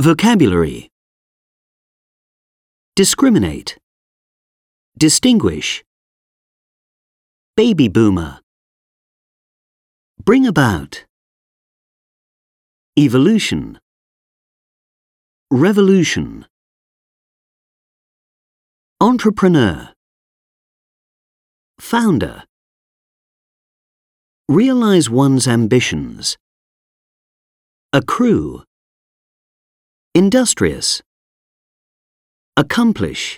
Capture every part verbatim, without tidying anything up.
Vocabulary: discriminate, distinguish, baby boomer, bring about, evolution, revolution, entrepreneur, founder, realize one's ambitions, accrue, industrious, accomplish,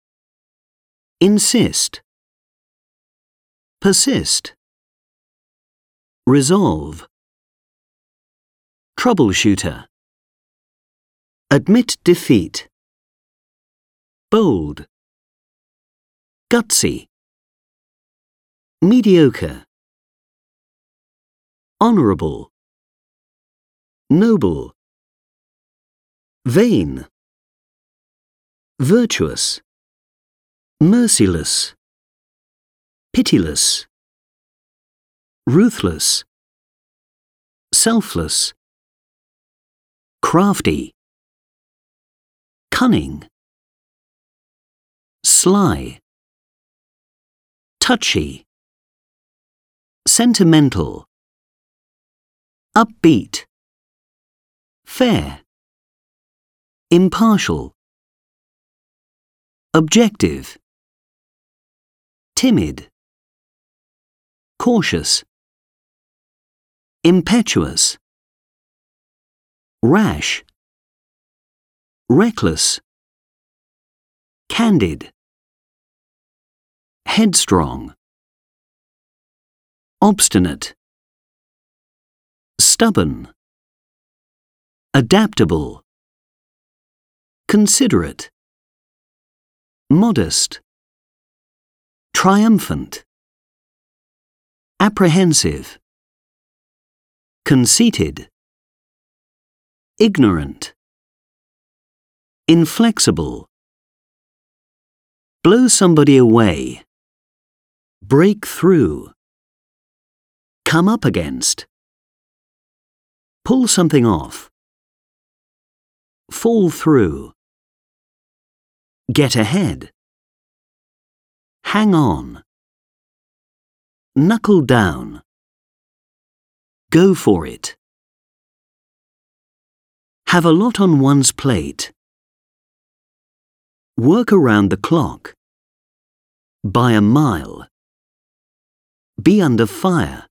insist, persist, resolve, troubleshooter, admit defeat, bold, gutsy, mediocre, honourable, noble, vain, virtuous, merciless, pitiless, ruthless, selfless, crafty, cunning, sly, touchy, sentimental, upbeat, fair, impartial, objective, timid, cautious, impetuous, rash, reckless, candid, headstrong, obstinate, stubborn, adaptable, considerate, modest, triumphant, apprehensive, conceited, ignorant, inflexible, blow somebody away, break through, come up against, pull something off, fall through, get ahead, hang on, knuckle down, go for it, have a lot on one's plate, work around the clock, by a mile, be under fire,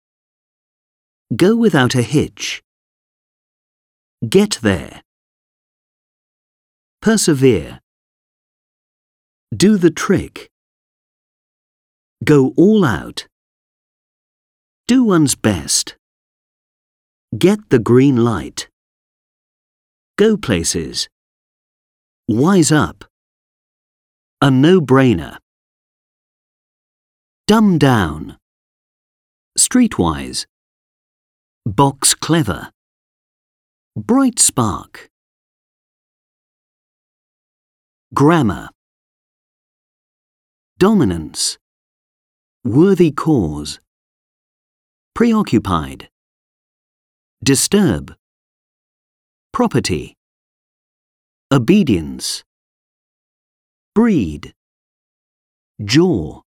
go without a hitch, get there, persevere, do the trick, go all out, do one's best, get the green light, go places, wise up, a no-brainer, dumb down, streetwise, box clever, bright spark, grammar, dominance, worthy cause, preoccupied, disturb, property, obedience, breed, jaw,